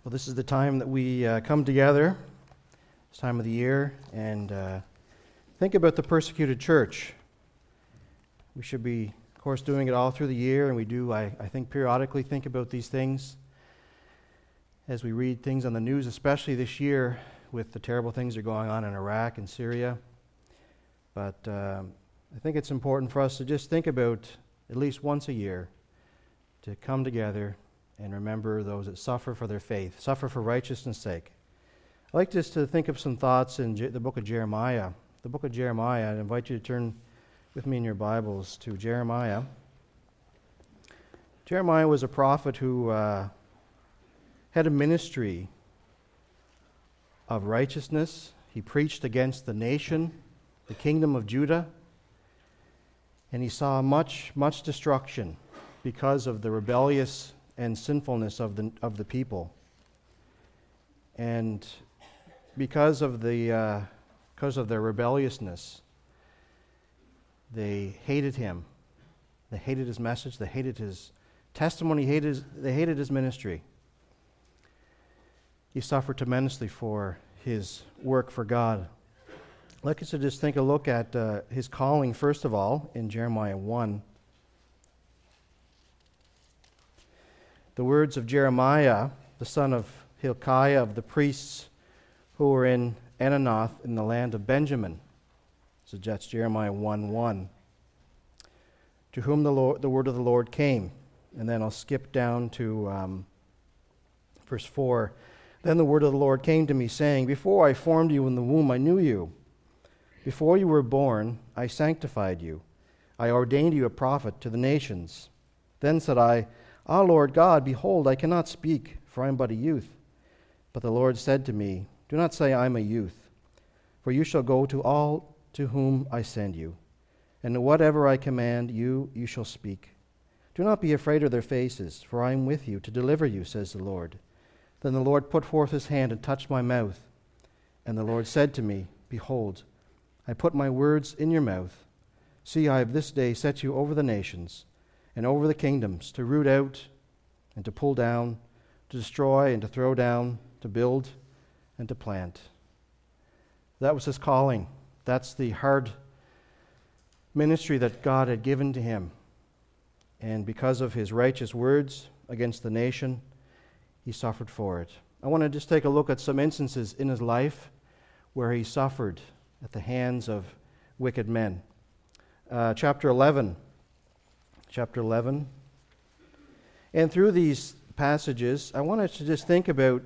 Well, this is the time that we come together, this time of the year, and think about the persecuted church. We should be, of course, doing it all through the year, and we do, I think, periodically think about these things as we read things on the news, especially this year with the terrible things that are going on in Iraq and Syria. But I think it's important for us to just think about, at least once a year, to come together and remember those that suffer for their faith, suffer for righteousness' sake. I'd like just to think of some thoughts in the book of Jeremiah. The book of Jeremiah, I invite you to turn with me in your Bibles to Jeremiah. Jeremiah was a prophet who had a ministry of righteousness. He preached against the nation, the kingdom of Judah, and he saw much destruction because of the rebellious and sinfulness of the people. And because of their rebelliousness, they hated him. They hated his message. They hated his testimony. They hated his ministry. He suffered tremendously for his work for God. I'd like us to just take a look at his calling, first of all, in Jeremiah 1. The words of Jeremiah, the son of Hilkiah, of the priests who were in Anathoth in the land of Benjamin. So that's Jeremiah 1:1. To whom the word of the Lord came. And then I'll skip down to verse 4. Then the word of the Lord came to me, saying, Before I formed you in the womb, I knew you. Before you were born, I sanctified you. I ordained you a prophet to the nations. Then said I, Ah, Lord God, behold, I cannot speak, for I am but a youth. But the Lord said to me, Do not say I am a youth, for you shall go to all to whom I send you, and whatever I command you, you shall speak. Do not be afraid of their faces, for I am with you to deliver you, says the Lord. Then the Lord put forth his hand and touched my mouth. And the Lord said to me, Behold, I put my words in your mouth. See, I have this day set you over the nations, and over the kingdoms, to root out and to pull down, to destroy and to throw down, to build and to plant. That was his calling. That's the hard ministry that God had given to him. And because of his righteous words against the nation, he suffered for it. I want to just take a look at some instances in his life where he suffered at the hands of wicked men. Chapter 11. And through these passages, I wanted to just think about,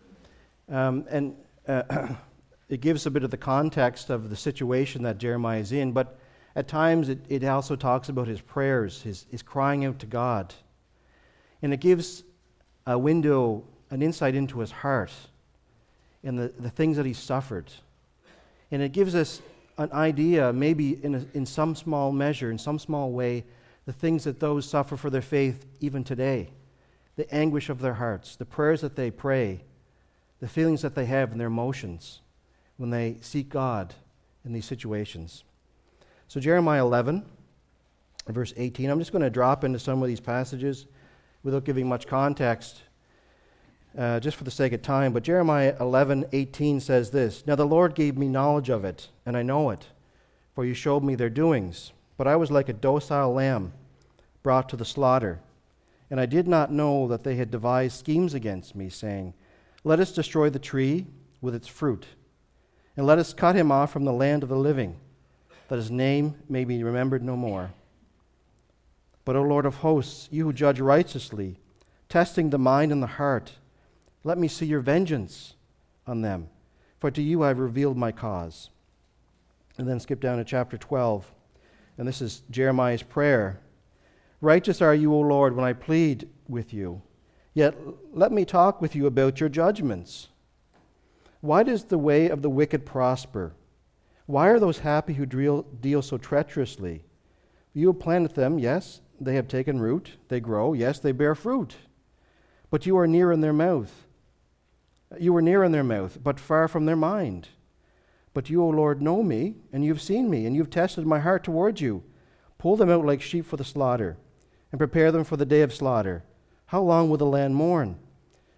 it gives a bit of the context of the situation that Jeremiah is in, but at times it also talks about his prayers, his crying out to God. And it gives a window, an insight into his heart and the things that he suffered. And it gives us an idea, maybe in some small measure, in some small way, the things that those suffer for their faith even today, the anguish of their hearts, the prayers that they pray, the feelings that they have in their emotions when they seek God in these situations. So Jeremiah 11, verse 18, I'm just going to drop into some of these passages without giving much context, just for the sake of time. But Jeremiah 11:18 says this, Now the Lord gave me knowledge of it, and I know it, for you showed me their doings. But I was like a docile lamb brought to the slaughter, and I did not know that they had devised schemes against me, saying, Let us destroy the tree with its fruit, and let us cut him off from the land of the living, that his name may be remembered no more. But, O Lord of hosts, you who judge righteously, testing the mind and the heart, let me see your vengeance on them, for to you I have revealed my cause. And then skip down to chapter 12. And this is Jeremiah's prayer. Righteous are you, O Lord, when I plead with you. Yet let me talk with you about your judgments. Why does the way of the wicked prosper? Why are those happy who deal so treacherously? You have planted them, yes, they have taken root. They grow, yes, they bear fruit. But you are near in their mouth. You were near in their mouth, but far from their mind. But you, O Lord, know me, and you've seen me, and you've tested my heart towards you. Pull them out like sheep for the slaughter, and prepare them for the day of slaughter. How long will the land mourn?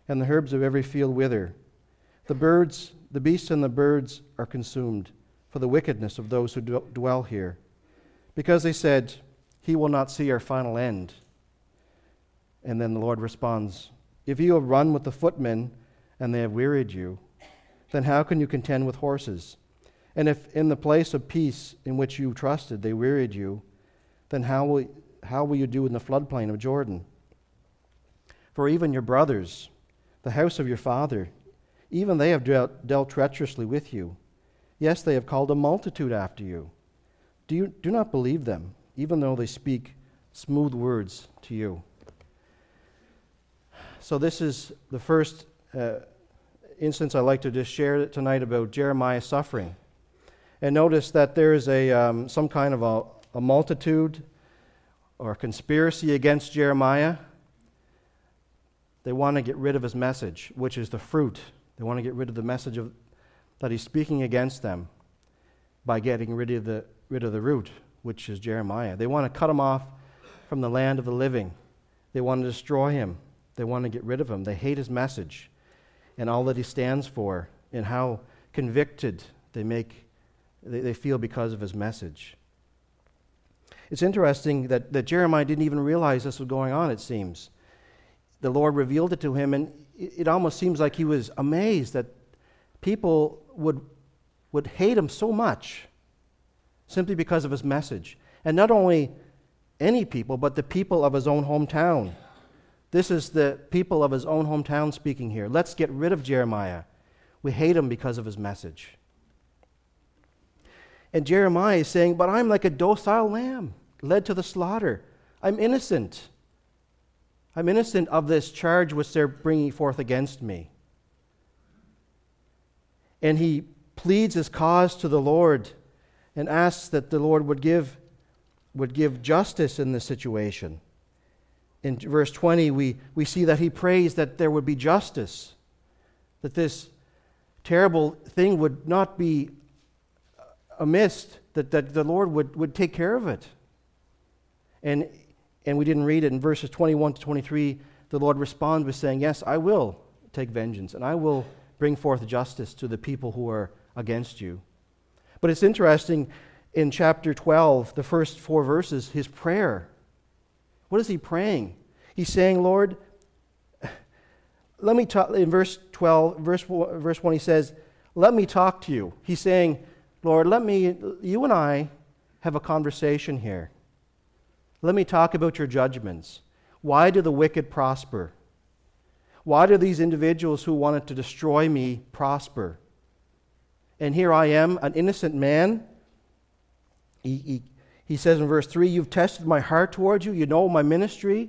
and the herbs of every field wither. The beasts and the birds are consumed for the wickedness of those who dwell here. Because they said, he will not see our final end. And then the Lord responds, if you have run with the footmen and they have wearied you, then how can you contend with horses? And if in the place of peace in which you trusted they wearied you, then how will you do in the floodplain of Jordan? For even your brothers, the house of your father, even they have dealt treacherously with you. Yes, they have called a multitude after you. Do not believe them, even though they speak smooth words to you. So this is the first instance I'd like to just share tonight about Jeremiah's suffering. And notice that there is some kind of a multitude or a conspiracy against Jeremiah. They want to get rid of his message, which is the fruit. They want to get rid of the message that he's speaking against them by getting rid of the root, which is Jeremiah. They want to cut him off from the land of the living. They want to destroy him. They want to get rid of him. They hate his message and all that he stands for and how convicted they feel because of his message. It's interesting that Jeremiah didn't even realize this was going on, it seems. The Lord revealed it to him, and it almost seems like he was amazed that people would hate him so much simply because of his message. And not only any people, but the people of his own hometown. This is the people of his own hometown speaking here. Let's get rid of Jeremiah. We hate him because of his message. And Jeremiah is saying, but I'm like a docile lamb led to the slaughter. I'm innocent. I'm innocent of this charge which they're bringing forth against me. And he pleads his cause to the Lord and asks that the Lord would give justice in this situation. In verse 20, we see that he prays that there would be justice, that this terrible thing would not be amiss, that the Lord would take care of it. And we didn't read it in verses 21 to 23. The Lord responds by saying, yes, I will take vengeance, and I will bring forth justice to the people who are against you. But it's interesting, in chapter 12, the first 4 verses, his prayer. What is he praying? He's saying, Lord, let me talk. In verse 12, verse 1, he says, let me talk to you. He's saying, Lord, you and I have a conversation here. Let me talk about your judgments. Why do the wicked prosper? Why do these individuals who wanted to destroy me prosper? And here I am, an innocent man. He says in verse 3, you've tested my heart towards you. You know my ministry.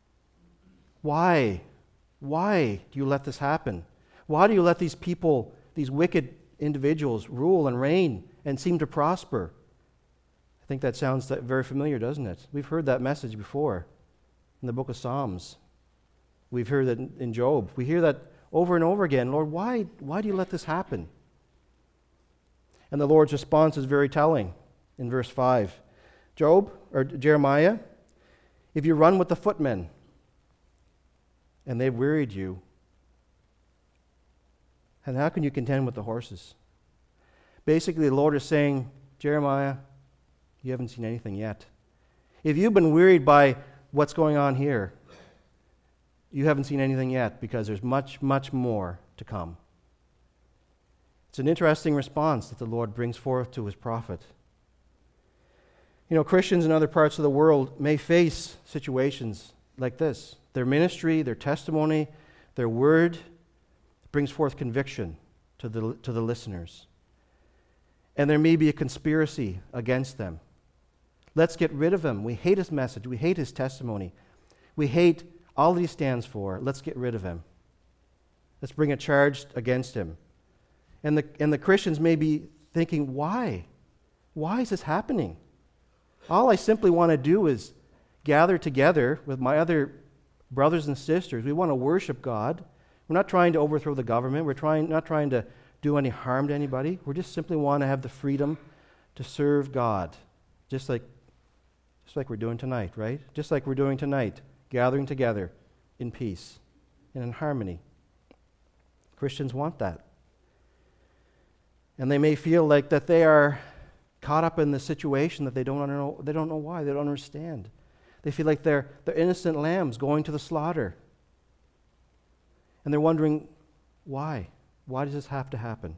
Why? Why do you let this happen? Why do you let these people, these wicked individuals, rule and reign and seem to prosper? I think that sounds very familiar, doesn't it? We've heard that message before in the book of Psalms. We've heard that in Job. We hear that over and over again. Lord, why do you let this happen? And the Lord's response is very telling in verse 5. Jeremiah, if you run with the footmen and they've wearied you, and how can you contend with the horses? Basically, the Lord is saying, Jeremiah, you haven't seen anything yet. If you've been wearied by what's going on here, you haven't seen anything yet, because there's much, much more to come. It's an interesting response that the Lord brings forth to his prophet. You know, Christians in other parts of the world may face situations like this. Their ministry, their testimony, their word brings forth conviction to the listeners. And there may be a conspiracy against them. Let's get rid of him. We hate his message. We hate his testimony. We hate all that he stands for. Let's get rid of him. Let's bring a charge against him. And the Christians may be thinking, why? Why is this happening? All I simply want to do is gather together with my other brothers and sisters. We want to worship God. We're not trying to overthrow the government. We're not trying to do any harm to anybody. We just simply want to have the freedom to serve God, just like we're doing tonight, right? Just like we're doing tonight, gathering together in peace and in harmony. Christians want that. And they may feel like that they are caught up in the situation that they don't know why, they don't understand. They feel like they're innocent lambs going to the slaughter. And they're wondering, why? Why does this have to happen?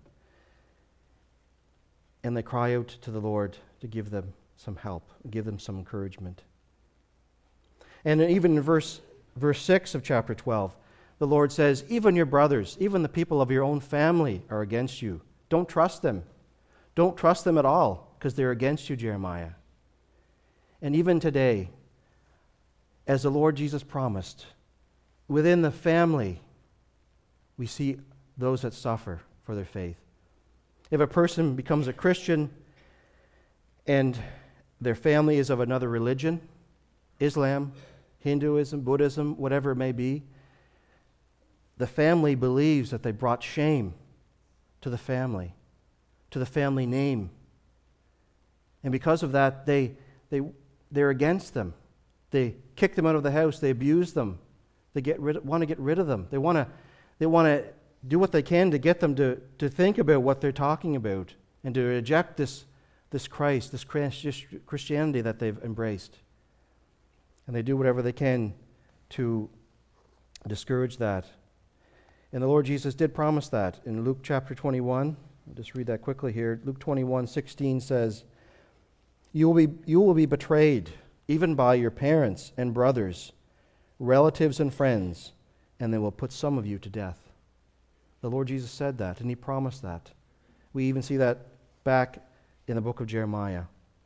And they cry out to the Lord to give them some help, give them some encouragement. And even in verse 6 of chapter 12, the Lord says, even your brothers, even the people of your own family are against you. Don't trust them. Don't trust them at all, because they're against you, Jeremiah. And even today, as the Lord Jesus promised, within the family, we see those that suffer for their faith. If a person becomes a Christian and their family is of another religion, Islam, Hinduism, Buddhism, whatever it may be, the family believes that they brought shame to the family name. And because of that, they're against them. They kick them out of the house. They abuse them. They want to get rid of them. They want to do what they can to get them to think about what they're talking about and to reject this Christ, this Christianity that they've embraced. And they do whatever they can to discourage that. And the Lord Jesus did promise that in Luke chapter 21. I'll just read that quickly here. Luke 21:16 says, You will be betrayed, even by your parents and brothers, relatives and friends, and they will put some of you to death. The Lord Jesus said that, and He promised that. We even see that back in the book of Jeremiah.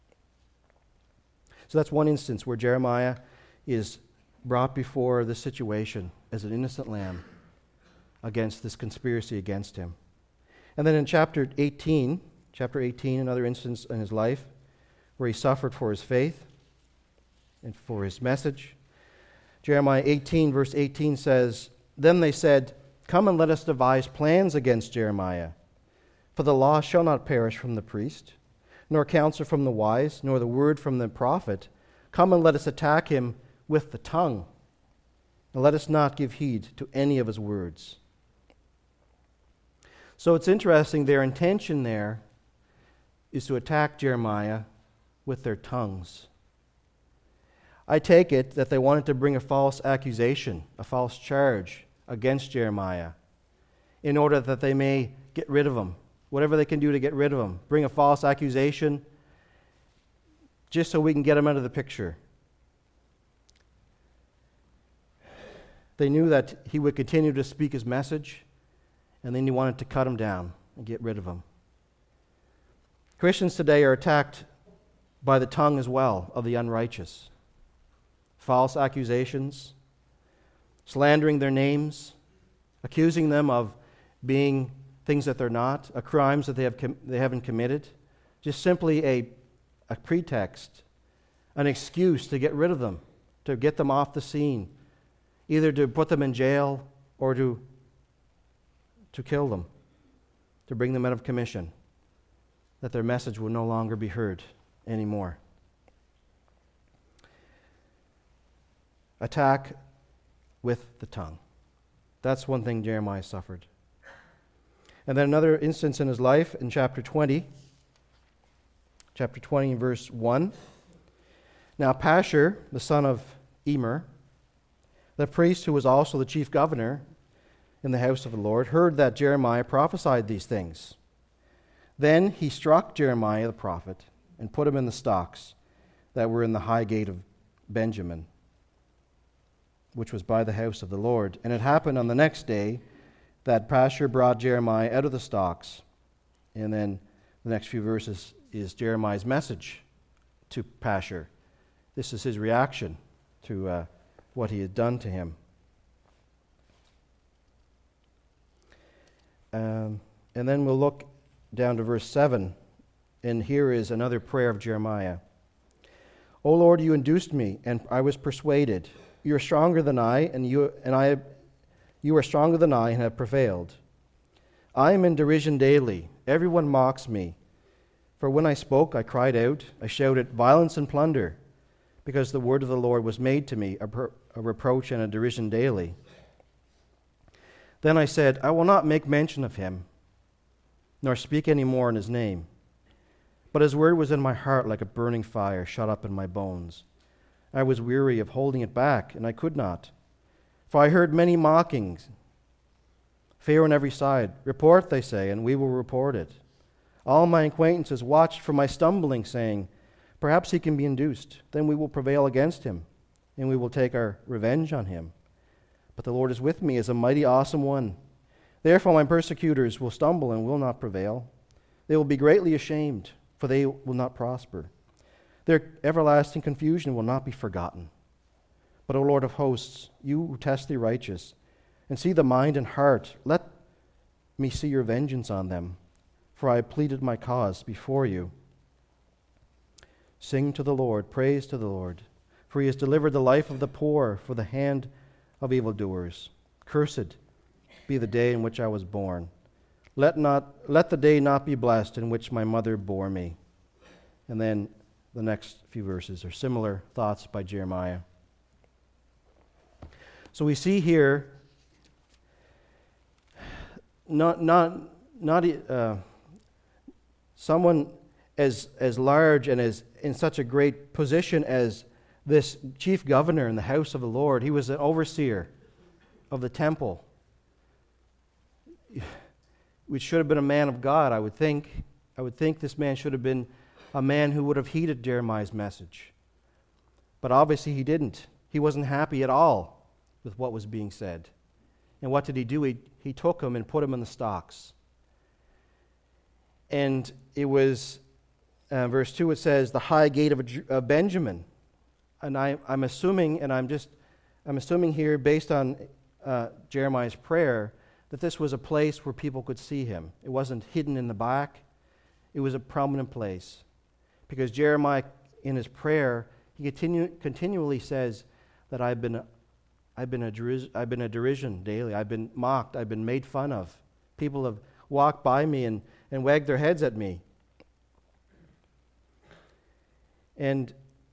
So that's one instance where Jeremiah is brought before this situation as an innocent lamb against this conspiracy against him. And then in chapter 18, another instance in his life where he suffered for his faith and for his message. Jeremiah 18, verse 18 says, Then they said, Come and let us devise plans against Jeremiah. For the law shall not perish from the priest, nor counsel from the wise, nor the word from the prophet. Come and let us attack him with the tongue, and let us not give heed to any of his words. So it's interesting, their intention there is to attack Jeremiah with their tongues. I take it that they wanted to bring a false accusation, a false charge against Jeremiah in order that they may get rid of him. Whatever they can do to get rid of him. Bring a false accusation just so we can get him out of the picture. They knew that he would continue to speak his message, and then he wanted to cut him down and get rid of him. Christians today are attacked by the tongue as well of the unrighteous. False accusations, slandering their names, accusing them of being things that they're not, crimes that they haven't committed, just simply a pretext, an excuse to get rid of them, to get them off the scene, either to put them in jail or to kill them, to bring them out of commission, that their message will no longer be heard anymore. Attack with the tongue. That's one thing Jeremiah suffered. And then another instance in his life in chapter 20, verse 1. Now Pashur, the son of Emer, the priest who was also the chief governor in the house of the Lord, heard that Jeremiah prophesied these things. Then he struck Jeremiah the prophet and put him in the stocks that were in the high gate of Benjamin, which was by the house of the Lord. And it happened on the next day that Pashur brought Jeremiah out of the stocks. And then the next few verses is Jeremiah's message to Pashur. This is his reaction to what he had done to him. And then we'll look down to verse 7, and here is another prayer of Jeremiah. O Lord, you induced me, and I was persuaded. You are stronger than I, you are stronger than I, and have prevailed. I am in derision daily. Everyone mocks me. For when I spoke, I cried out. I shouted violence and plunder, because the word of the Lord was made to me a reproach and a derision daily. Then I said, I will not make mention of him, nor speak any more in his name. But his word was in my heart like a burning fire shut up in my bones. I was weary of holding it back, and I could not. For I heard many mockings, fear on every side. Report, they say, and we will report it. All my acquaintances watched for my stumbling, saying, perhaps he can be induced. Then we will prevail against him, and we will take our revenge on him. But the Lord is with me as a mighty, awesome one. Therefore my persecutors will stumble and will not prevail. They will be greatly ashamed, for they will not prosper. Their everlasting confusion will not be forgotten. But, O Lord of hosts, you who test the righteous, and see the mind and heart, let me see your vengeance on them, for I pleaded my cause before you. Sing to the Lord, praise to the Lord, for he has delivered the life of the poor for the hand of evildoers. Cursed be the day in which I was born. Let the day not be blessed in which my mother bore me. And then the next few verses are similar thoughts by Jeremiah. So we see here someone as large and as in such a great position as this chief governor in the house of the Lord. He was an overseer of the temple, which should have been a man of God, I would think. I would think this man should have been a man who would have heeded Jeremiah's message. But obviously he didn't. He wasn't happy at all with what was being said. And what did he do? He took him and put him in the stocks. And it was, verse 2, it says, the high gate of Benjamin. And I'm assuming here, based on Jeremiah's prayer, that this was a place where people could see him. It wasn't hidden in the back. It was a prominent place. Because Jeremiah, in his prayer, he continually says that I've been a derision daily. I've been mocked. I've been made fun of. People have walked by me and wagged their heads at me. And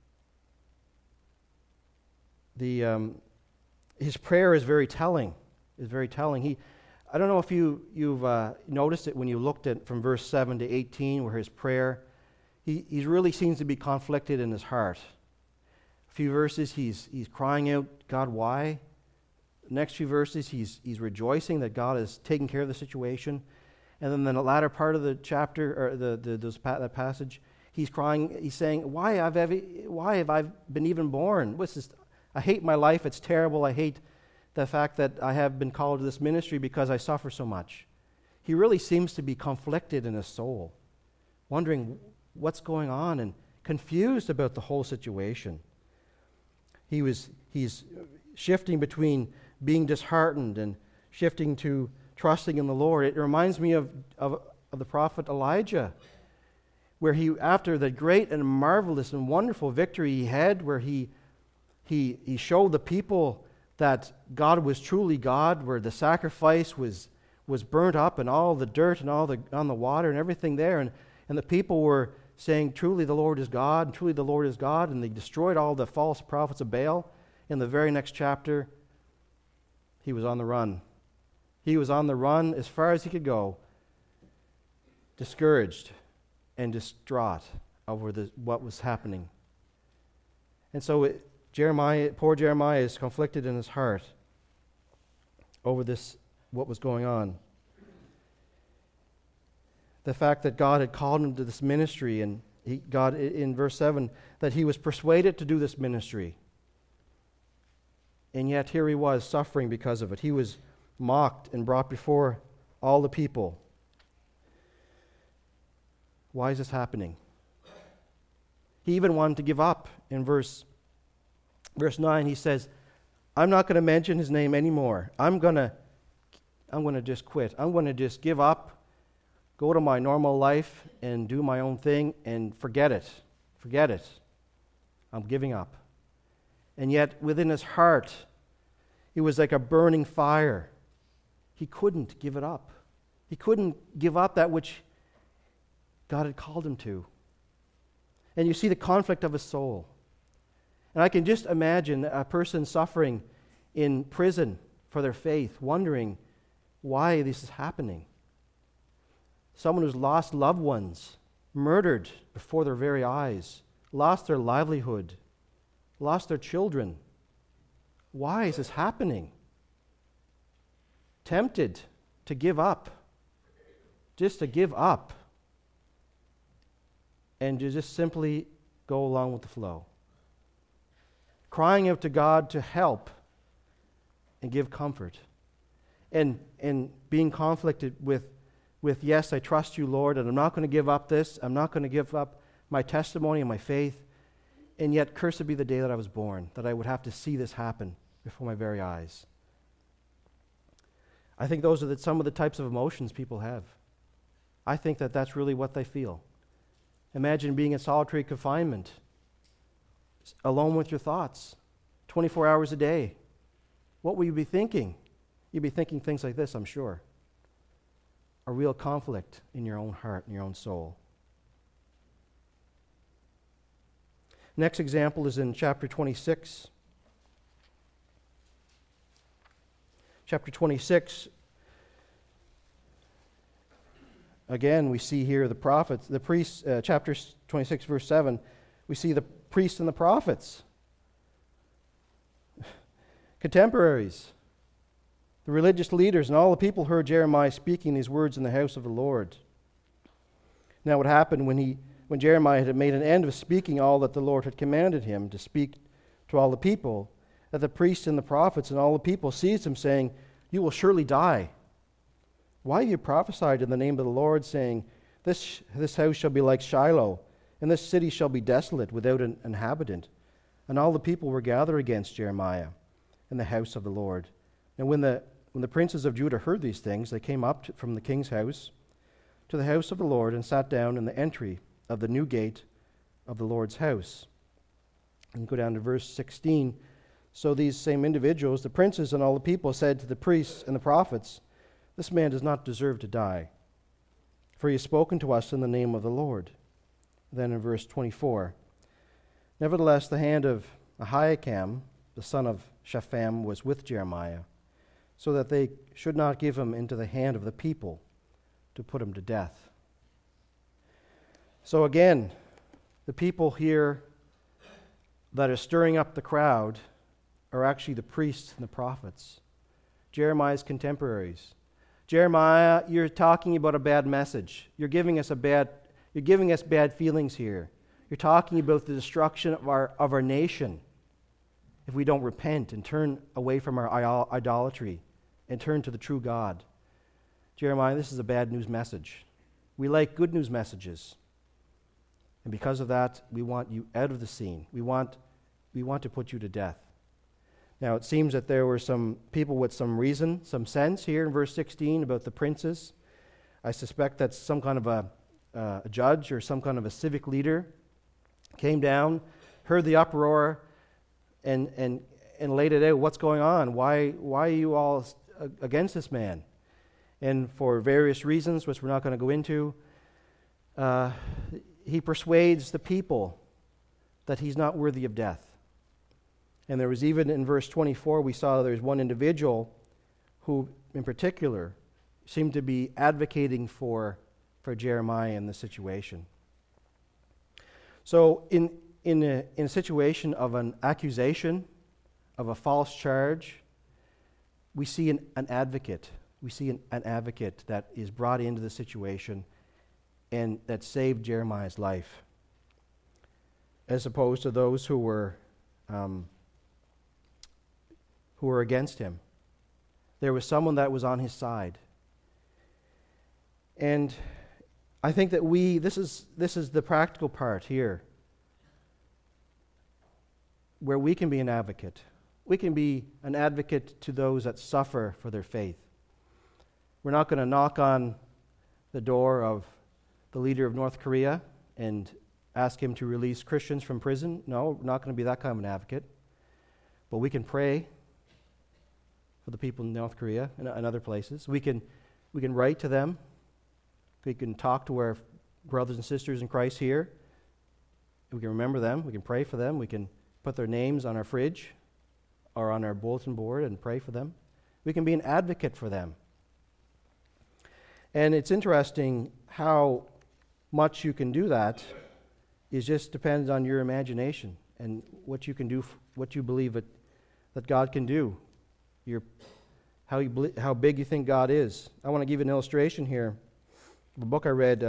his prayer is very telling. I don't know if you've noticed it when you looked at from verse 7 to 18, where his prayer, he really seems to be conflicted in his heart. A few verses he's crying out, God, why? The next few verses he's rejoicing that God is taking care of the situation. And then in the latter part of the chapter, or that passage, he's crying, he's saying, why have I been even born? I hate my life, it's terrible. I hate the fact that I have been called to this ministry because I suffer so much. He really seems to be conflicted in his soul, wondering what's going on and confused about the whole situation. He's shifting between being disheartened and shifting to trusting in the Lord. It reminds me of the prophet Elijah, where he, after the great and marvelous and wonderful victory he had, where he showed the people that God was truly God, where the sacrifice was burnt up and all the dirt and on the water and everything there, and the people were saying, truly the Lord is God, and truly the Lord is God, and they destroyed all the false prophets of Baal. In the very next chapter, he was on the run. He was on the run as far as he could go, discouraged and distraught over what was happening. And so poor Jeremiah is conflicted in his heart over what was going on. The fact that God had called him to this ministry, and God, in verse 7, that he was persuaded to do this ministry. And yet here he was suffering because of it. He was mocked and brought before all the people. Why is this happening? He even wanted to give up. In verse 9, he says, I'm not going to mention his name anymore. I'm going to just quit. I'm going to just give up, go to my normal life and do my own thing and forget it. Forget it. I'm giving up. And yet within his heart, it was like a burning fire. He couldn't give it up. He couldn't give up that which God had called him to. And you see the conflict of his soul. And I can just imagine a person suffering in prison for their faith, wondering, why this is happening. Someone who's lost loved ones, murdered before their very eyes, lost their livelihood, lost their children. Why is this happening? Tempted to give up, just to give up, and to just simply go along with the flow. Crying out to God to help and give comfort. And being conflicted with, yes, I trust you, Lord, and I'm not going to give up this. I'm not going to give up my testimony and my faith. And yet, cursed be the day that I was born, that I would have to see this happen before my very eyes. I think those are some of the types of emotions people have. I think that that's really what they feel. Imagine being in solitary confinement, alone with your thoughts, 24 hours a day. What will you be thinking? You'd be thinking things like this, I'm sure. A real conflict in your own heart and your own soul. Next example is in chapter 26. Chapter 26, again, we see here the prophets, the priests, chapter 26, verse 7, we see the priests and the prophets, contemporaries, the religious leaders, and all the people heard Jeremiah speaking these words in the house of the Lord. Now what happened when Jeremiah had made an end of speaking all that the Lord had commanded him to speak to all the people, that the priests and the prophets and all the people seized him, saying, "You will surely die. Why have you prophesied in the name of the Lord, saying, This house shall be like Shiloh, and this city shall be desolate without an inhabitant?" And all the people were gathered against Jeremiah in the house of the Lord. And when the princes of Judah heard these things, they came up from the king's house to the house of the Lord and sat down in the entry of the new gate of the Lord's house. And go down to verse 16. So these same individuals, the princes and all the people, said to the priests and the prophets, "This man does not deserve to die, for he has spoken to us in the name of the Lord." Then in verse 24, nevertheless the hand of Ahikam, the son of Shaphan, was with Jeremiah, so that they should not give him into the hand of the people to put him to death. So again, the people here that are stirring up the crowd are actually the priests and the prophets, Jeremiah's contemporaries. Jeremiah, you're talking about a bad message. You're giving us bad feelings here. You're talking about the destruction of our nation if we don't repent and turn away from our idolatry and turn to the true God. Jeremiah, this is a bad news message. We like good news messages. And because of that, we want you out of the scene. We want to put you to death. Now, it seems that there were some people with some reason, some sense here in verse 16 about the princes. I suspect that's some kind of a judge or some kind of a civic leader came down, heard the uproar, and laid it out. What's going on? Why are you all against this man? And for various reasons, which we're not going to go into, he persuades the people that he's not worthy of death. And there was even in verse 24, we saw there's one individual who, in particular, seemed to be advocating for Jeremiah in this situation. So in a situation of an accusation, of a false charge, we see an advocate. We see an advocate that is brought into the situation and that saved Jeremiah's life, as opposed to those who were against him. There was someone that was on his side. And I think that this is the practical part here, where we can be an advocate. We can be an advocate to those that suffer for their faith. We're not going to knock on the door of the leader of North Korea and ask him to release Christians from prison. No, we're not going to be that kind of an advocate. But we can pray for the people in North Korea and other places. We can write to them. We can talk to our brothers and sisters in Christ here. We can remember them. We can pray for them. We can put their names on our fridge or on our bulletin board and pray for them. We can be an advocate for them. And it's interesting how much you can do that. It just depends on your imagination and what you can do, what you believe that God can do. How big you think God is. I want to give you an illustration here of a book I read.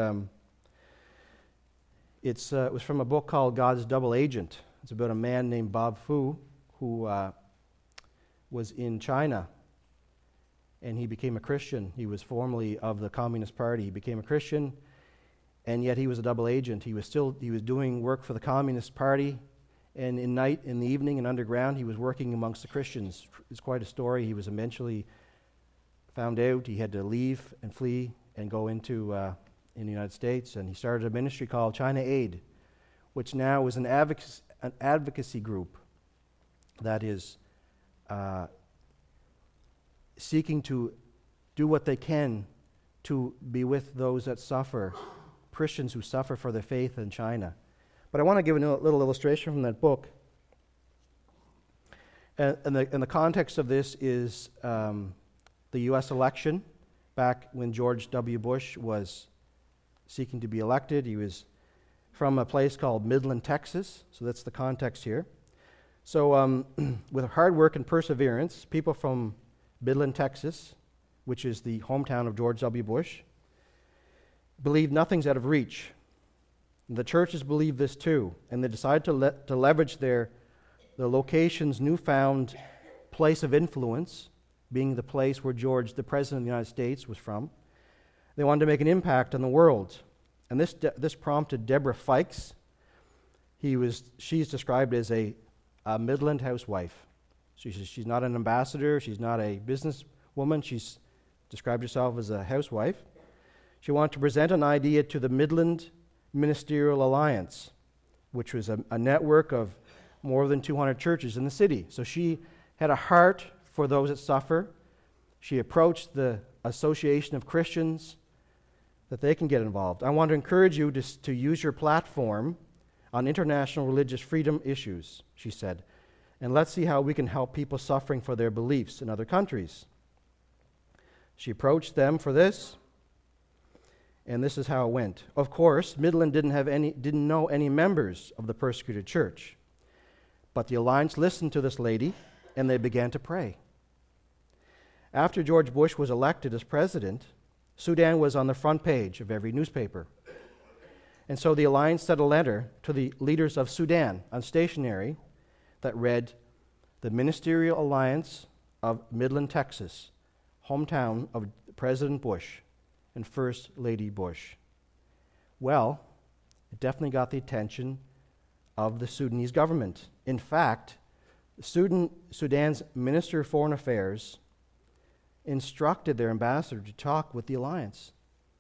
It was from a book called God's Double Agent. It's about a man named Bob Fu who was in China, and he became a Christian. He was formerly of the Communist Party. He became a Christian, and yet he was a double agent. He was doing work for the Communist Party, and in the evening and underground, he was working amongst the Christians. It's quite a story. He was eventually found out. He had to leave and flee and go into in the United States, and he started a ministry called China Aid, which now is an advocacy group that is seeking to do what they can to be with those that suffer, Christians who suffer for their faith in China. But I want to give a little illustration from that book. And the context of this is the U.S. election back when George W. Bush was seeking to be elected. He was from a place called Midland, Texas, so that's the context here. So with hard work and perseverance, people from Midland, Texas, which is the hometown of George W. Bush, believe nothing's out of reach. The churches believe this too, and they decide to leverage the location's newfound place of influence, being the place where George, the President of the United States, was from. They wanted to make an impact on the world. And this prompted Deborah Fikes. She's described as a Midland housewife. She's not an ambassador. She's not a businesswoman. She's described herself as a housewife. She wanted to present an idea to the Midland Ministerial Alliance, which was a network of more than 200 churches in the city. So she had a heart for those that suffer. She approached the Association of Christians that they can get involved. I want to encourage you to use your platform on international religious freedom issues, she said, and let's see how we can help people suffering for their beliefs in other countries. She approached them for this, and this is how it went. Of course, Midland didn't know any members of the persecuted church, but the Alliance listened to this lady, and they began to pray. After George Bush was elected as president, Sudan was on the front page of every newspaper. And so the Alliance sent a letter to the leaders of Sudan on stationery that read, "The Ministerial Alliance of Midland, Texas, hometown of President Bush and First Lady Bush." Well, it definitely got the attention of the Sudanese government. In fact, Sudan's Minister of Foreign Affairs instructed their ambassador to talk with the Alliance.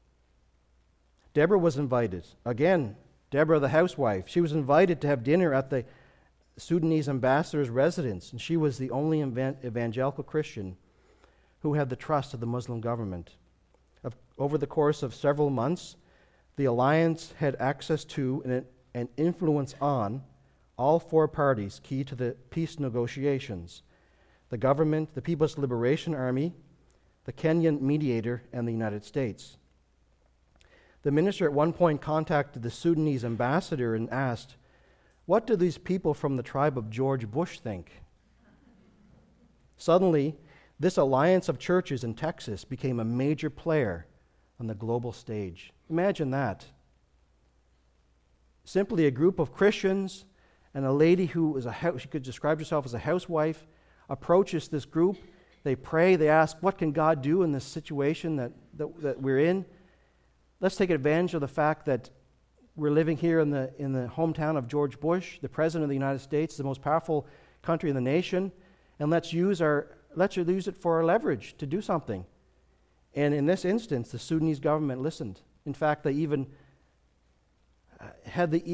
Deborah was invited. Again, Deborah, the housewife, she was invited to have dinner at the Sudanese ambassador's residence, and she was the only evangelical Christian who had the trust of the Muslim government. Over the course of several months, the Alliance had access to and influence on all four parties key to the peace negotiations: the government, the People's Liberation Army, the Kenyan mediator, and the United States. The minister at one point contacted the Sudanese ambassador and asked, "What do these people from the tribe of George Bush think?" Suddenly, this alliance of churches in Texas became a major player on the global stage. Imagine that. Simply a group of Christians and a lady who she could describe herself as a housewife approaches this group. They pray, they ask, what can God do in this situation that we're in? Let's take advantage of the fact that we're living here in the hometown of George Bush, the President of the United States, the most powerful country in the nation, and let's use it for our leverage to do something. And in this instance, the Sudanese government listened. In fact, they even had the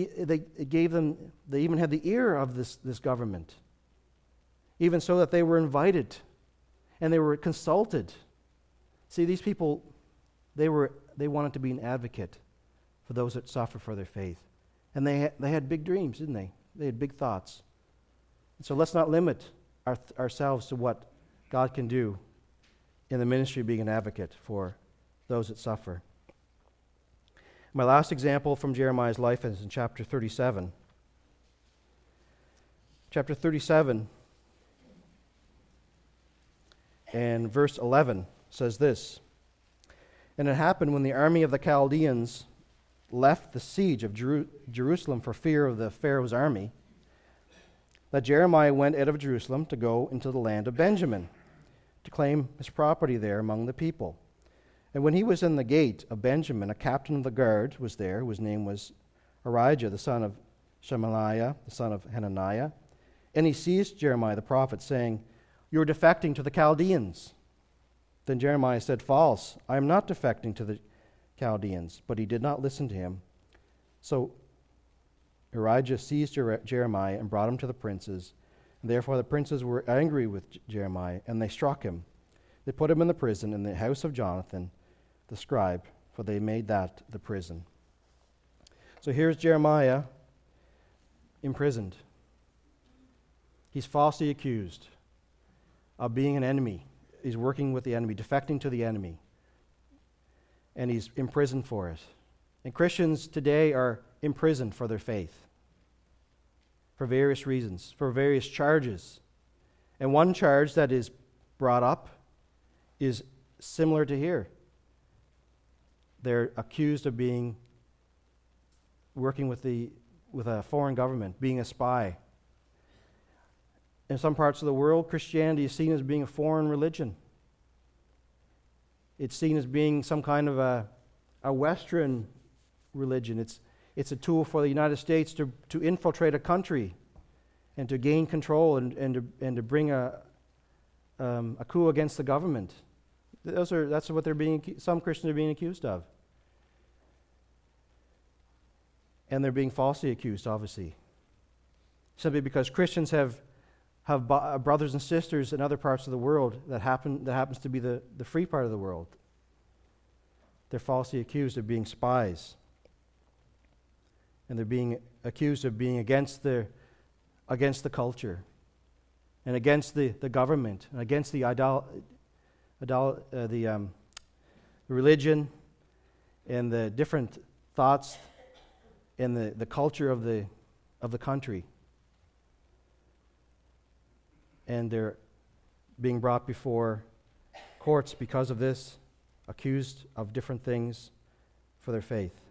ear of this government, even so that they were invited and they were consulted. See, these people, they wanted to be an advocate for those that suffer for their faith. And they had big dreams, didn't they? They had big thoughts. And so let's not limit ourselves to what God can do in the ministry of being an advocate for those that suffer. My last example from Jeremiah's life is in chapter 37. Chapter 37 and verse 11 says this: "And it happened when the army of the Chaldeans left the siege of Jerusalem for fear of the Pharaoh's army, that Jeremiah went out of Jerusalem to go into the land of Benjamin, to claim his property there among the people. And when he was in the gate of Benjamin, a captain of the guard was there, whose name was Arijah, the son of Shemaliah, the son of Hananiah. And he seized Jeremiah the prophet, saying, 'You are defecting to the Chaldeans.' Then Jeremiah said, 'False, I am not defecting to the Chaldeans.' But he did not listen to him. So Arijah seized Jeremiah and brought him to the princes. And therefore the princes were angry with Jeremiah, and they struck him. They put him in the prison in the house of Jonathan, the scribe, for they made that the prison." So here's Jeremiah imprisoned. He's falsely accused of being an enemy. He's working with the enemy, defecting to the enemy. And he's imprisoned for it. And Christians today are imprisoned for their faith, for various reasons, for various charges. And one charge that is brought up is similar to here. They're accused of working with a foreign government, being a spy. In some parts of the world, Christianity is seen as being a foreign religion. It's seen as being some kind of a Western religion. It's a tool for the United States to infiltrate a country and to gain control and to bring a coup against the government. That's what some Christians are being accused of. And they're being falsely accused, obviously. Simply because Christians have brothers and sisters in other parts of the world that happens to be the free part of the world. They're falsely accused of being spies. And they're being accused of being against the culture and against the government and against the religion and the different thoughts and the culture of the country. And they're being brought before courts because of this, accused of different things for their faith.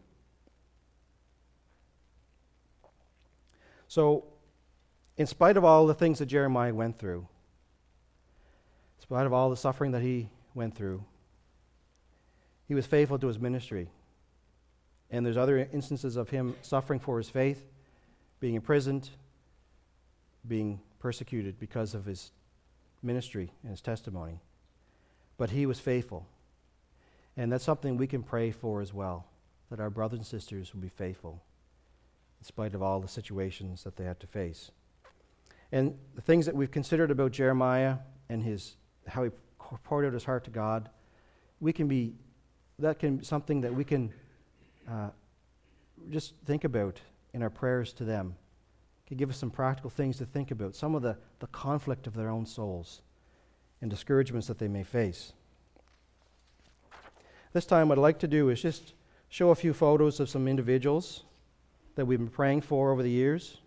So, in spite of all the things that Jeremiah went through, in spite of all the suffering that he went through, he was faithful to his ministry. And there's other instances of him suffering for his faith, being imprisoned, being persecuted because of his ministry and his testimony. But he was faithful. And that's something we can pray for as well, that our brothers and sisters will be faithful in spite of all the situations that they had to face. And the things that we've considered about Jeremiah and how he poured out his heart to God, that can be something that we can just think about in our prayers to them. It can give us some practical things to think about, some of the conflict of their own souls and discouragements that they may face. This time what I'd like to do is just show a few photos of some individuals that we've been praying for over the years.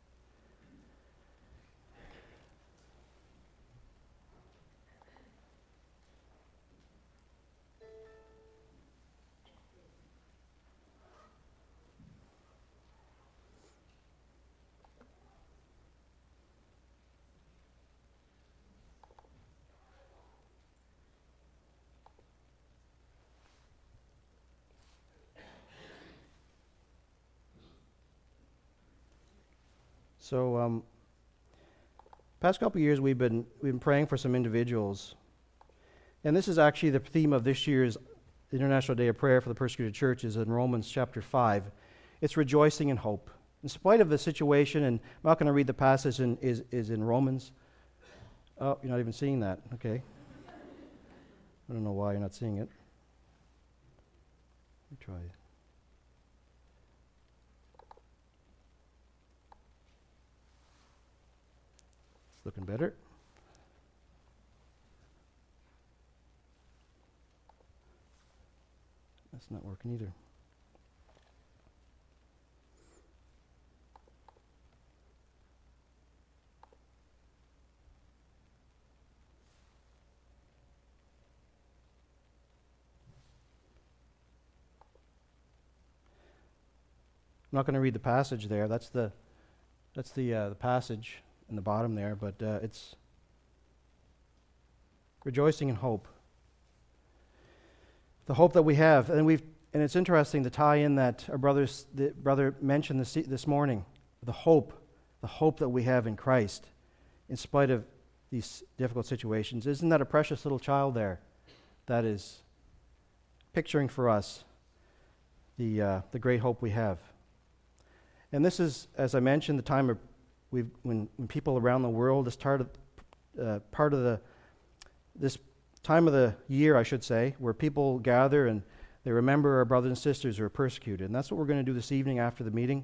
So, past couple of years we've been praying for some individuals, and this is actually the theme of this year's International Day of Prayer for the Persecuted Churches in Romans chapter 5. It's rejoicing in hope. In spite of the situation, and I'm not going to read the passage is in Romans. Oh, you're not even seeing that. Okay. I don't know why you're not seeing it. Let me try it. Looking better. That's not working either. I'm not going to read the passage there. That's the passage in the bottom there, but it's rejoicing in hope. The hope that we have, and it's interesting to tie in that our brother mentioned this morning, the hope that we have in Christ, in spite of these difficult situations. Isn't that a precious little child there that is picturing for us the great hope we have? And this is, as I mentioned, the time of when people around the world, this this time of the year, I should say, where people gather and they remember our brothers and sisters who are persecuted. And that's what we're going to do this evening after the meeting.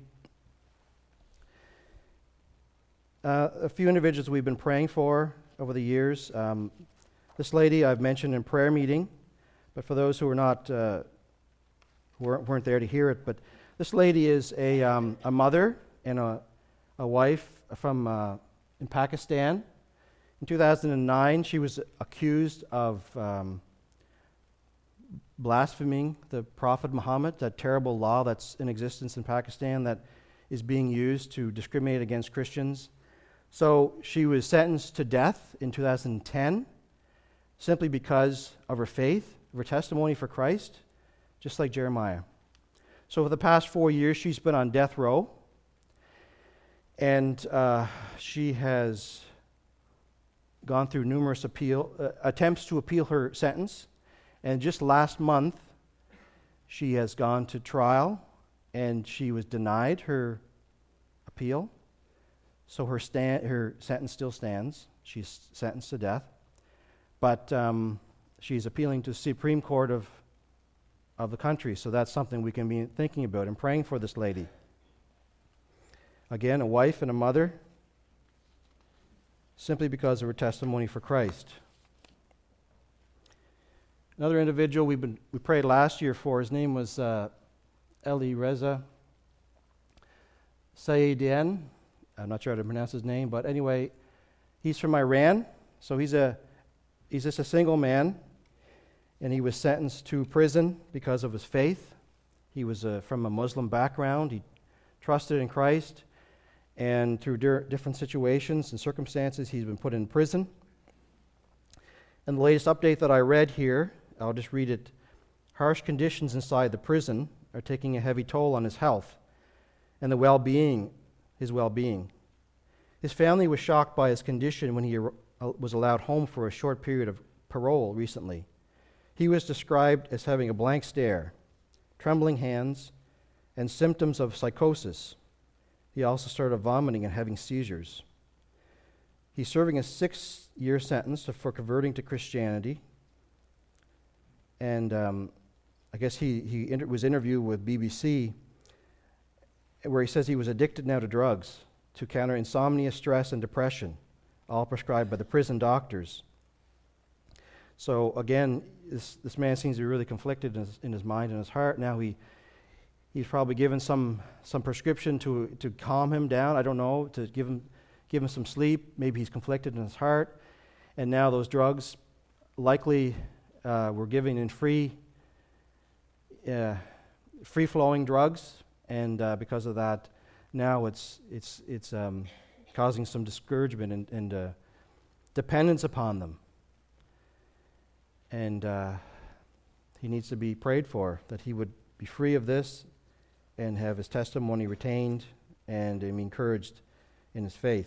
A few individuals we've been praying for over the years. This lady I've mentioned in prayer meeting, but for those who are not, weren't there to hear it, but this lady is a mother and a wife from in Pakistan. In 2009, she was accused of blaspheming the Prophet Muhammad, that terrible law that's in existence in Pakistan that is being used to discriminate against Christians. So she was sentenced to death in 2010 simply because of her faith, of her testimony for Christ, just like Jeremiah. So for the past 4 years, she's been on death row, and she has gone through numerous attempts to appeal her sentence. And just last month, she has gone to trial, and she was denied her appeal. So her sentence still stands. She's sentenced to death. But she's appealing to the Supreme Court of the country. So that's something we can be thinking about and praying for this lady. Again, a wife and a mother, simply because of her testimony for Christ. Another individual we prayed last year for, his name was Eli Reza Sayedian. I'm not sure how to pronounce his name, but anyway, he's from Iran. So he's just a single man, and he was sentenced to prison because of his faith. He was from a Muslim background. He trusted in Christ, and through different situations and circumstances, he's been put in prison. And the latest update that I read here, I'll just read it. Harsh conditions inside the prison are taking a heavy toll on his health and his well-being. His family was shocked by his condition when he was allowed home for a short period of parole recently. He was described as having a blank stare, trembling hands, and symptoms of psychosis. He also started vomiting and having seizures. He's serving a 6-year sentence for converting to Christianity. And I guess he was interviewed with BBC, where he says he was addicted now to drugs to counter insomnia, stress, and depression, all prescribed by the prison doctors. So again, this man seems to be really conflicted in his mind and his heart. Now he's probably given some prescription to calm him down. I don't know, to give him some sleep. Maybe he's conflicted in his heart. And now those drugs likely were given in free-flowing drugs, and because of that, now it's causing some discouragement and dependence upon them. And he needs to be prayed for, that he would be free of this and have his testimony retained and encouraged in his faith.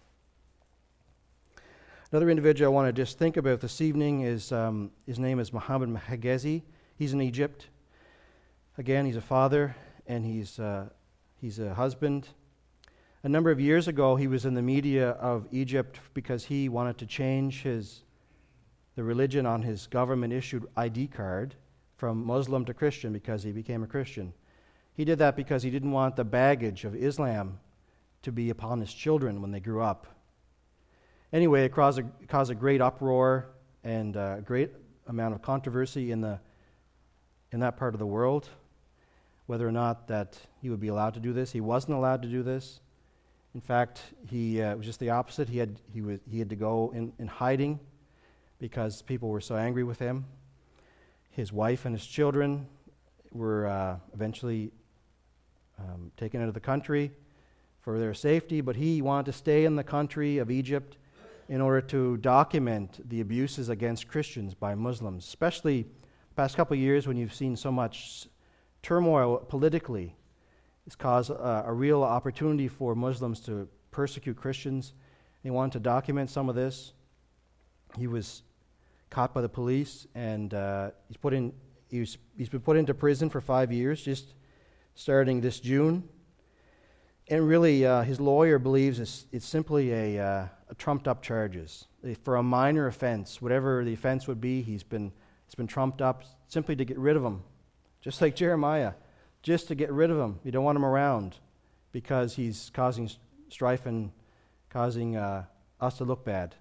Another individual I want to just think about this evening is, his name is Mohammed Mahagezi. He's in Egypt. Again, he's a father and he's a husband. A number of years ago, he was in the media of Egypt because he wanted to change the religion on his government-issued ID card from Muslim to Christian because he became a Christian. He did that because he didn't want the baggage of Islam to be upon his children when they grew up. Anyway, it caused a great uproar and a great amount of controversy in in that part of the world, whether or not that he would be allowed to do this. He wasn't allowed to do this. In fact, it was just the opposite. He had to go in hiding because people were so angry with him. His wife and his children were eventually taken out of the country for their safety, but he wanted to stay in the country of Egypt in order to document the abuses against Christians by Muslims, especially the past couple of years when you've seen so much turmoil politically. It's caused a real opportunity for Muslims to persecute Christians. They wanted to document some of this. He was caught by the police, and he's been put into prison for 5 years, just starting this June. And really, his lawyer believes it's simply a trumped-up charges. For a minor offense, whatever the offense would be, it's been trumped up simply to get rid of him. Just like Jeremiah, just to get rid of him. You don't want him around because he's causing strife and causing us to look bad.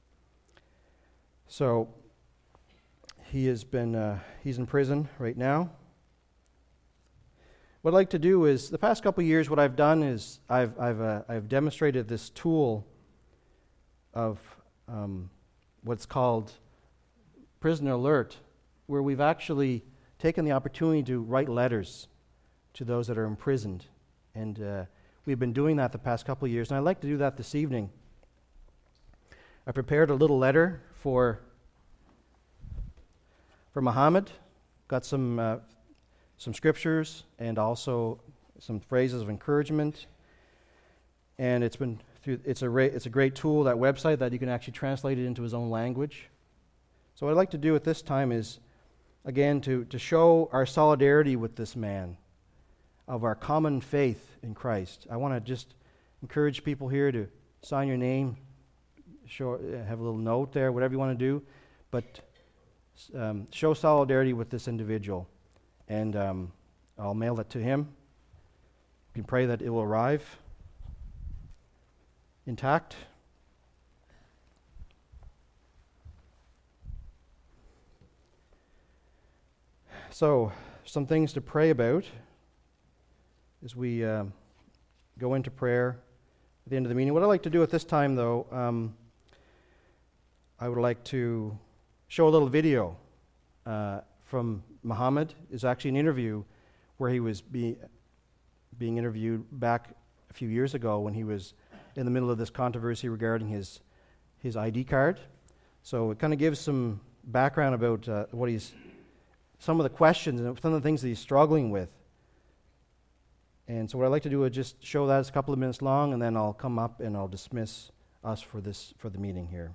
So he's in prison right now. What I'd like to do is, the past couple of years, what I've done is I've demonstrated this tool of what's called Prisoner Alert, where we've actually taken the opportunity to write letters to those that are imprisoned. And we've been doing that the past couple of years, and I'd like to do that this evening. I prepared a little letter for Muhammad, got some scriptures and also some phrases of encouragement. And it's a great tool, that website, that you can actually translate it into his own language. So what I'd like to do at this time is, again, to show our solidarity with this man, of our common faith in Christ. I want to just encourage people here to sign your name, have a little note there, whatever you want to do, but show solidarity with this individual. And I'll mail it to him. You can pray that it will arrive intact. So, some things to pray about as we go into prayer at the end of the meeting. What I'd like to do at this time, though, I would like to show a little video from Muhammad. It's actually an interview where he was being interviewed back a few years ago when he was in the middle of this controversy regarding his ID card. So it kind of gives some background about some of the questions and some of the things that he's struggling with. And so what I'd like to do is just show that. It's a couple of minutes long, and then I'll come up and I'll dismiss us for the meeting here.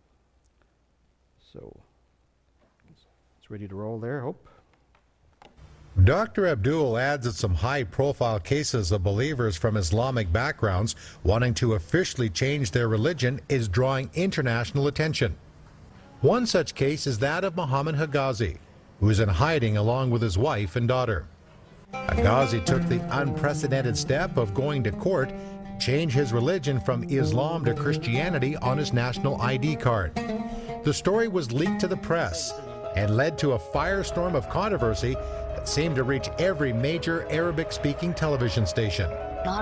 So it's ready to roll there, I hope. Dr. Abdul adds that some high-profile cases of believers from Islamic backgrounds wanting to officially change their religion is drawing international attention. One such case is that of Muhammad Hegazi, who is in hiding along with his wife and daughter. Hegazi took the unprecedented step of going to court to change his religion from Islam to Christianity on his national ID card. The story was leaked to the press and led to a firestorm of controversy that seemed to reach every major Arabic-speaking television station.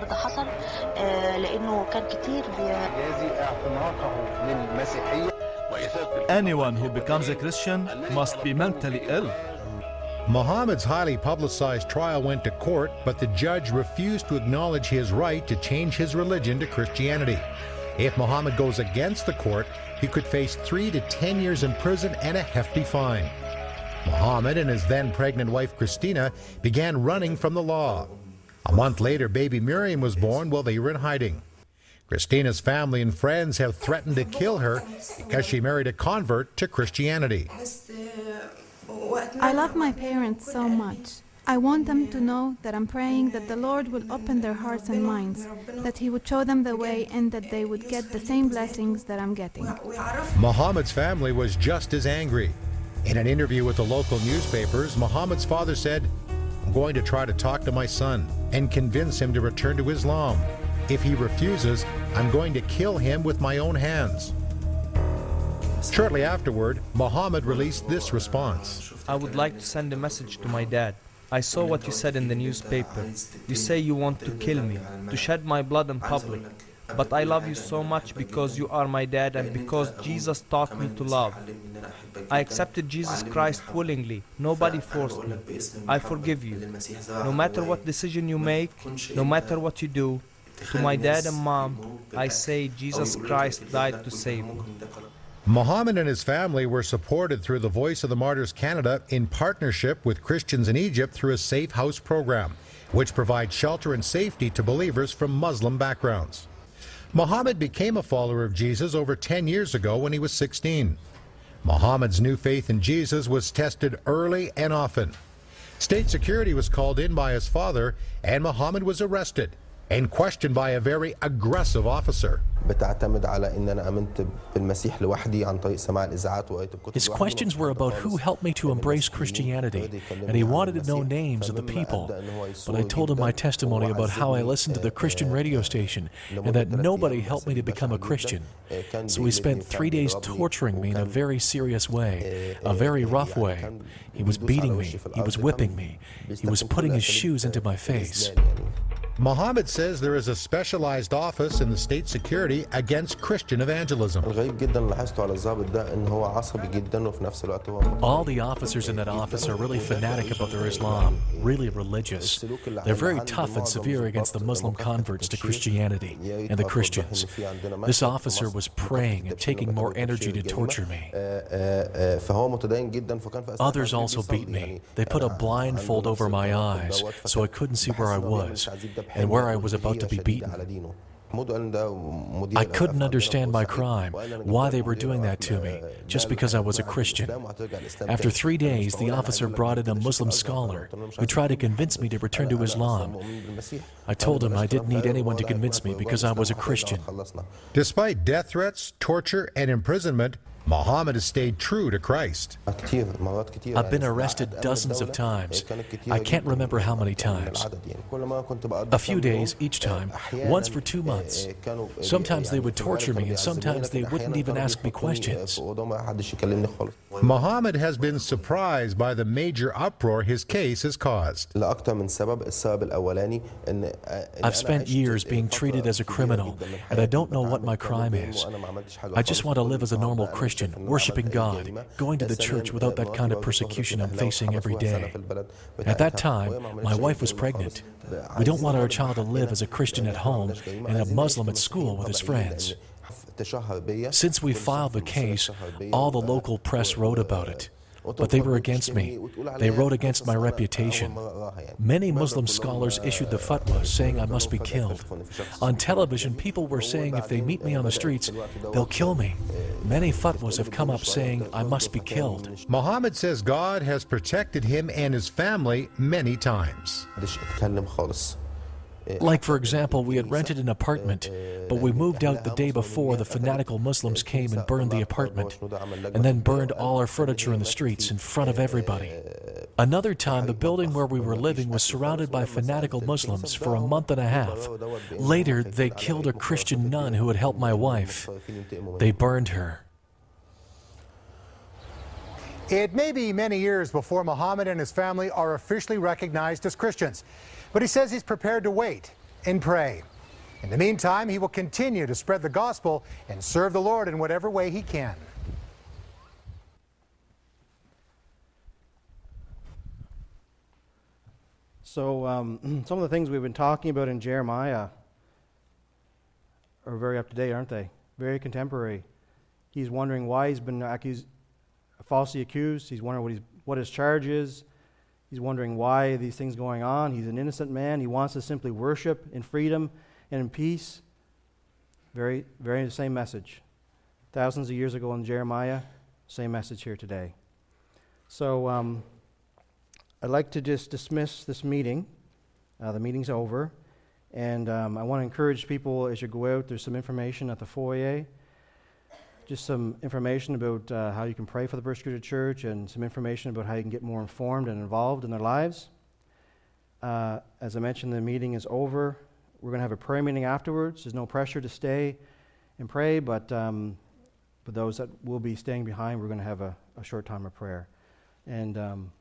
Anyone who becomes a Christian must be mentally ill. Muhammad's highly publicized trial went to court, but the judge refused to acknowledge his right to change his religion to Christianity. If Muhammad goes against the court, he could face 3 to 10 years in prison and a hefty fine. Muhammad and his then pregnant wife Christina began running from the law. A month later, baby Miriam was born while they were in hiding. Christina's family and friends have threatened to kill her because she married a convert to Christianity. I love my parents so much. I want them to know that I'm praying that the Lord will open their hearts and minds, that He would show them the way, and that they would get the same blessings that I'm getting. Muhammad's family was just as angry. In an interview with the local newspapers, Muhammad's father said, "I'm going to try to talk to my son and convince him to return to Islam. If he refuses, I'm going to kill him with my own hands." Shortly afterward, Muhammad released this response. I would like to send a message to my dad. I saw what you said in the newspaper. You say you want to kill me, to shed my blood in public. But I love you so much because you are my dad and because Jesus taught me to love. I accepted Jesus Christ willingly. Nobody forced me. I forgive you. No matter what decision you make, no matter what you do, to my dad and mom, I say Jesus Christ died to save me. Muhammad and his family were supported through the Voice of the Martyrs Canada in partnership with Christians in Egypt through a Safe House program, which provides shelter and safety to believers from Muslim backgrounds. Muhammad became a follower of Jesus over 10 years ago when he was 16. Muhammad's new faith in Jesus was tested early and often. State security was called in by his father, and Muhammad was arrested and questioned by a very aggressive officer. His questions were about who helped me to embrace Christianity, and he wanted to know names of the people. But I told him my testimony about how I listened to the Christian radio station and that nobody helped me to become a Christian. So he spent 3 days torturing me in a very serious way, a very rough way. He was beating me, he was whipping me, he was putting his shoes into my face. Muhammad says there is a specialized office in the state security against Christian evangelism. All the officers in that office are really fanatic about their Islam, really religious. They're very tough and severe against the Muslim converts to Christianity and the Christians. This officer was praying and taking more energy to torture me. Others also beat me. They put a blindfold over my eyes so I couldn't see where I was and where I was about to be beaten. I couldn't understand my crime, why they were doing that to me, just because I was a Christian. After 3 days, the officer brought in a Muslim scholar who tried to convince me to return to Islam. I told him I didn't need anyone to convince me because I was a Christian. Despite death threats, torture, and imprisonment, Muhammad has stayed true to Christ. I've been arrested dozens of times. I can't remember how many times. A few days each time, once for 2 months. Sometimes they would torture me and sometimes they wouldn't even ask me questions. Muhammad has been surprised by the major uproar his case has caused. I've spent years being treated as a criminal, and I don't know what my crime is. I just want to live as a normal Christian, worshiping God, going to the church without that kind of persecution I'm facing every day. At that time, my wife was pregnant. We don't want our child to live as a Christian at home and a Muslim at school with his friends. Since we filed the case, all the local press wrote about it. But they were against me. They wrote against my reputation. Many Muslim scholars issued the fatwa saying I must be killed. On television, people were saying if they meet me on the streets, they'll kill me. Many fatwas have come up saying I must be killed. Muhammad says God has protected him and his family many times. Like, for example, we had rented an apartment, but we moved out the day before the fanatical Muslims came and burned the apartment, and then burned all our furniture in the streets in front of everybody. Another time, the building where we were living was surrounded by fanatical Muslims for a month and a half. Later, they killed a Christian nun who had helped my wife. They burned her. It may be many years before Muhammad and his family are officially recognized as Christians, but he says he's prepared to wait and pray. In the meantime, he will continue to spread the gospel and serve the Lord in whatever way he can. So some of the things we've been talking about in Jeremiah are very up to date, aren't they? Very contemporary. He's wondering why he's been falsely accused. He's wondering what his charge is. He's wondering why these things going on. He's an innocent man. He wants to simply worship in freedom and in peace. Very, very the same message. Thousands of years ago in Jeremiah, same message here today. So I'd like to just dismiss this meeting. The meeting's over. And I want to encourage people as you go out, there's some information at the foyer. Just some information about how you can pray for the persecuted church and some information about how you can get more informed and involved in their lives. As I mentioned, the meeting is over. We're going to have a prayer meeting afterwards. There's no pressure to stay and pray, but But those that will be staying behind, we're going to have a short time of prayer. And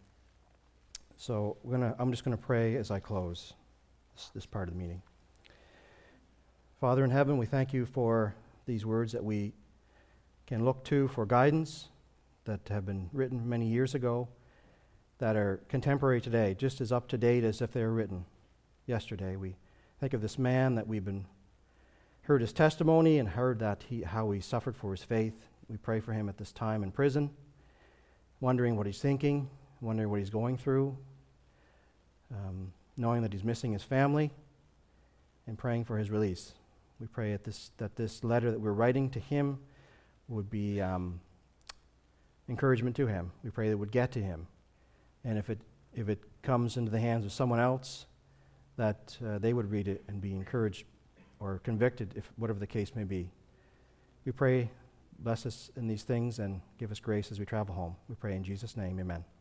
so I'm just going to pray as I close this part of the meeting. Father in heaven, we thank you for these words that we can look to for guidance, that have been written many years ago, that are contemporary today, just as up to date as if they were written yesterday. We think of this man that we've heard his testimony and heard that how he suffered for his faith. We pray for him at this time in prison, wondering what he's thinking, wondering what he's going through, knowing that he's missing his family, and praying for his release. We pray that this letter that we're writing to him would be encouragement to him. We pray that it would get to him. And if it comes into the hands of someone else, that they would read it and be encouraged or convicted, if whatever the case may be. We pray, bless us in these things and give us grace as we travel home. We pray in Jesus' name, amen.